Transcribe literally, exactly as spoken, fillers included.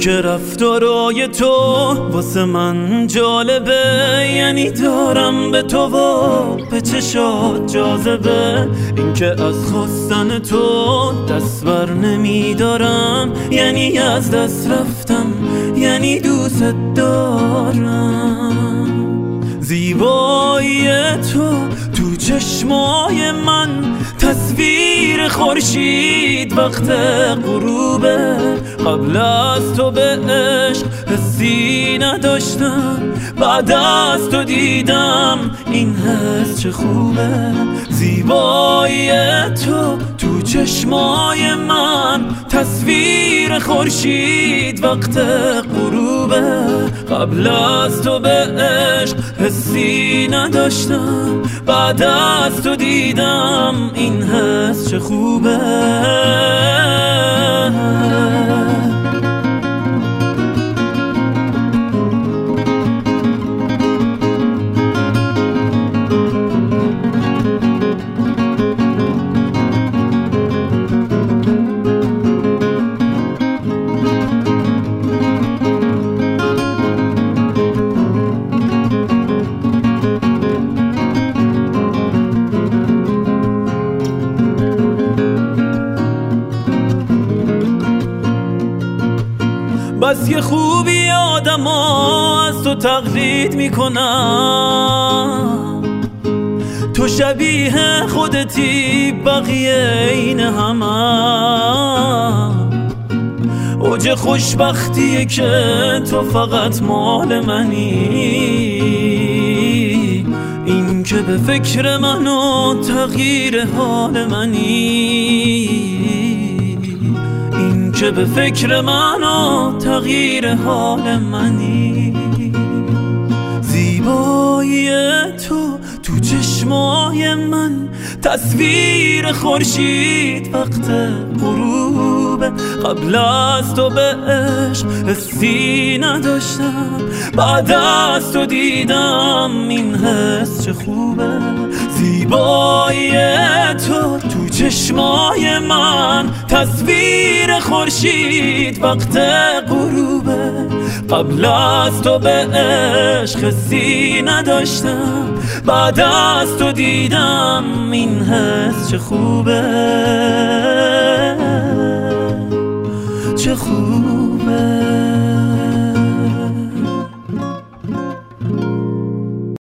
که رفتارای تو واسه من جالبه، یعنی دارم به تو و به چشات جاذبه. این که از خواستن تو دست بر نمیدارم، یعنی از دست رفتم، یعنی دوست دارم. زیبایی تو تو چشمای من تصویر خورشید وقت غروبه. قبل از تو به عشق حسی نداشتم، بعد از تو دیدم این حس چه خوبه. زیبایی تو تو چشمای من تصویر خورشید وقت غروبه. قبل از تو به عشق حسی نداشتم، بعد از تو دیدم این حس چه خوبه. بس یه خوبی آدم ها از تو تقلید میکنم، تو شبیه خودتی بقیه این همم. اوج خوشبختیه که تو فقط مال منی، این که به فکر من و تغییر حال منی، که به فکر من و تغییر حال منی. زیبایی تو تو چشمای من تصویر خورشید وقت غروبه. قبل از تو به عشق حسی نداشتم، بعد از تو دیدم این حس چه خوبه. زیبایی تو تو چشمای من تصویر خورشید وقت غروبه. قبل از تو به عشق حسی نداشتم، بعد از تو دیدم این حس چه خوبه، چه خوبه.